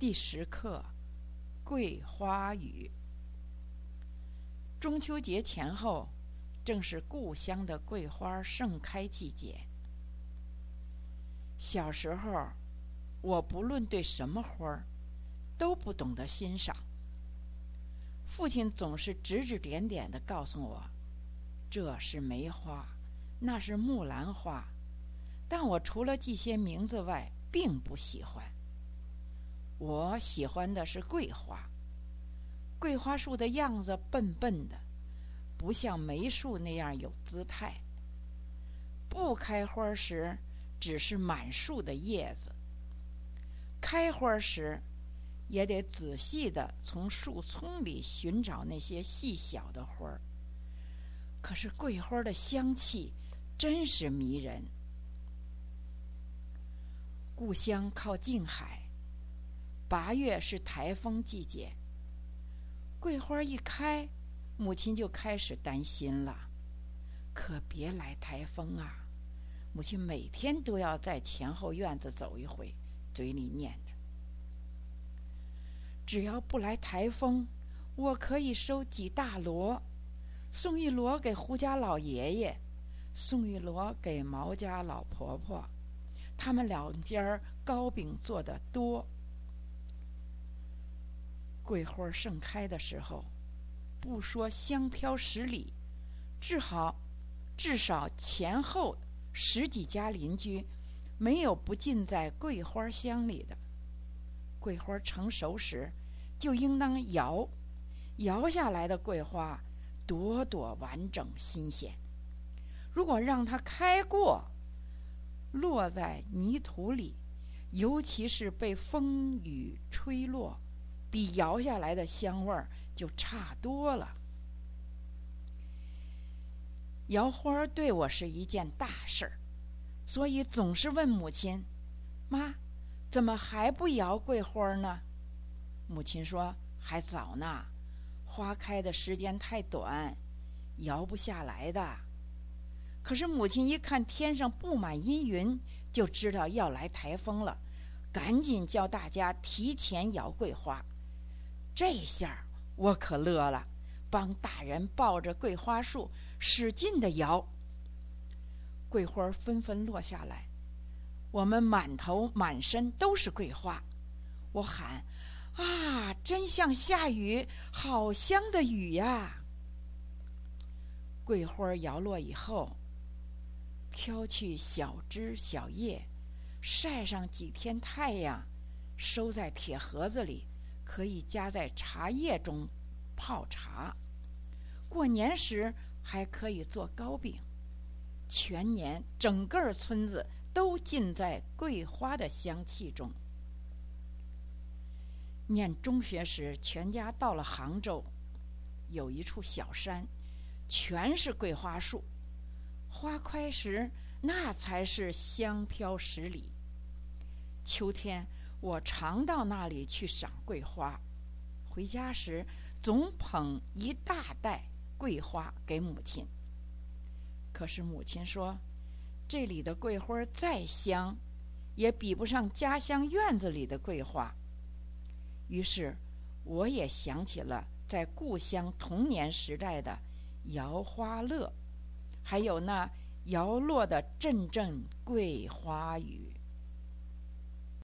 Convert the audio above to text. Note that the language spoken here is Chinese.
第10课，桂花雨。中秋节前后，正是故乡的桂花盛开季节。小时候，我不论对什么花儿，都不懂得欣赏。父亲总是指指点点地告诉我，这是梅花，那是木兰花，但我除了记些名字外，并不喜欢。我喜欢的是桂花。桂花树的样子笨笨的，不像梅树那样有姿态。不开花时，只是满树的叶子；开花时，也得仔细地从树丛里寻找那些细小的花儿。可是桂花的香气真是迷人。故乡靠近海，8月是台风季节。桂花一开，母亲就开始担心了，可别来台风啊！母亲每天都要在前后院子走一回，嘴里念着：只要不来台风，我可以收几大箩，送一箩给胡家老爷爷，送一箩给毛家老婆婆，他们2家糕饼做得多。桂花盛开的时候，不说香飘10里，至少前后10几家邻居没有不浸在桂花香里的。桂花成熟时，就应当摇下来的桂花朵朵完整新鲜。如果让它开过，落在泥土里，尤其是被风雨吹落，比摇下来的香味儿就差多了。摇花对我是一件大事儿，所以总是问母亲：妈，怎么还不摇桂花呢？母亲说：还早呢，花开的时间太短，摇不下来的。可是母亲一看天上布满阴云，就知道要来台风了，赶紧叫大家提前摇桂花。这下我可乐了，帮大人抱着桂花树使劲地摇。桂花纷纷落下来，我们满头满身都是桂花。我喊：啊，真像下雨，好香的雨呀！桂花摇落以后，挑去小枝小叶，晒上几天太阳，收在铁盒子里，可以加在茶叶中泡茶。过年时还可以做糕饼。全年整个村子都浸在桂花的香气中。念中学时，全家到了杭州，有一处小山，全是桂花树，花开时那才是香飘10里。秋天我常到那里去赏桂花，回家时总捧一大袋桂花给母亲。可是母亲说，这里的桂花再香，也比不上家乡院子里的桂花。于是我也想起了在故乡童年时代的摇花乐，还有那摇落的阵阵桂花雨。